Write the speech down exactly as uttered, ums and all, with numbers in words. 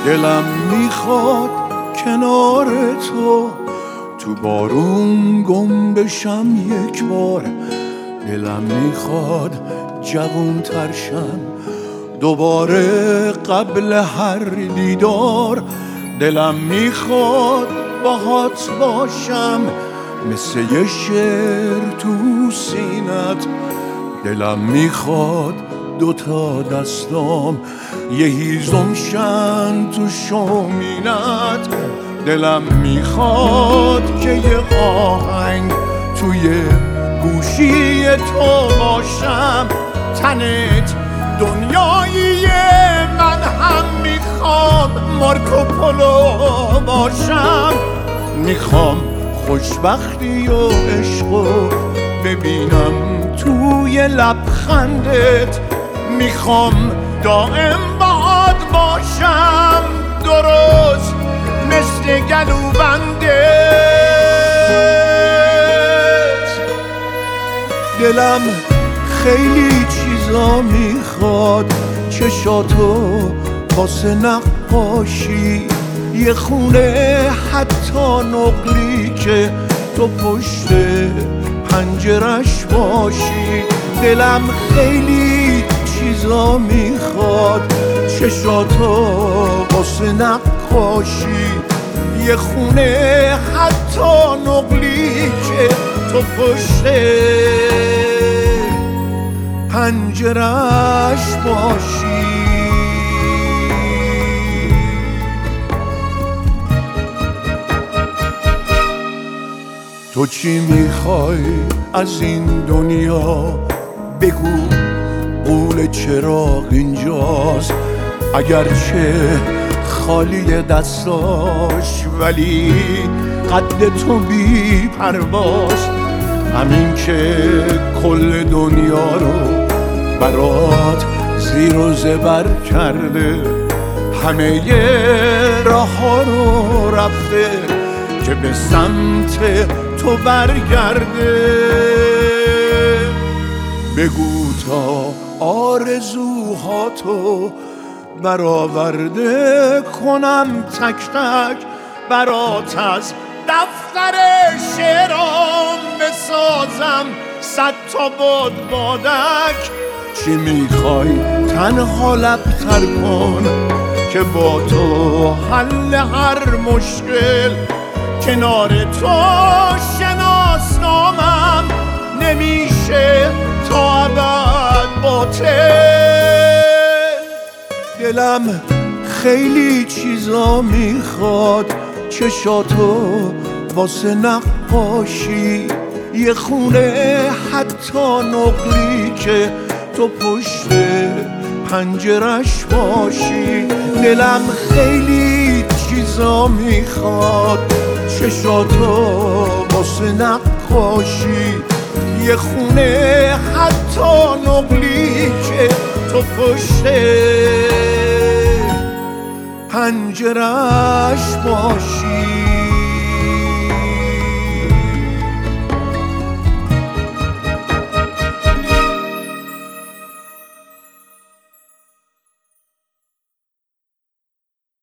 دلم میخواد کنار تو تو بارون گم بشم یک بار. دلم میخواد جوون ترشم دوباره قبل هر دیدار. دلم میخواد باهات باشم مثل یه شعر تو سینت. دلم میخواد دوتا دستام یه هیزم شن تو شومینت. دلم میخواد که یه آهنگ توی گوشی تو باشم. تنت دنیایی من هم میخوام مارکوپولو باشم. میخوام خوشبختی و عشقو ببینم توی لبخندت. میخوام دائم باهات باشم درست مثل گلوبندت. دلم خیلی چیزا میخواد چشاتو واسه نقاشی. یه خونه حتی نقلی که تو پشت پنجرش باشی. دلم خیلی چیزا میخواد چشاتو واسه نقاشی. یه خونه حتی نقلی که تو پشت پنجرش باشی. تو چی میخوای از این دنیا بگو، قول چراغ اینجاست اگرچه خالی دستاش ولی قد تو بی پرواز. همین که کل دنیا رو برات زیر و زبر کرده، همه راه ها رو رفته که به سمت تو برگرده. بگو تا آرزوهاتو برآورده کنم تک تک برات از دفتر شعرام بسازم صد تا باد بادک. چی میخوای تنها لبتر کن که با تو حل هر مشکل. کنار تو شناسنامم نمیشه تا ابد باطل. دلم خیلی چیزا میخواد چشاتو واسه نقاشی. یه خونه حتی نقلی که تو پشت پنجرش باشی. دلم خیلی چیزا میخواد چشاتو واسه نقاشی. یه خونه حتی نقلی که تو پشت پنجرش باشی.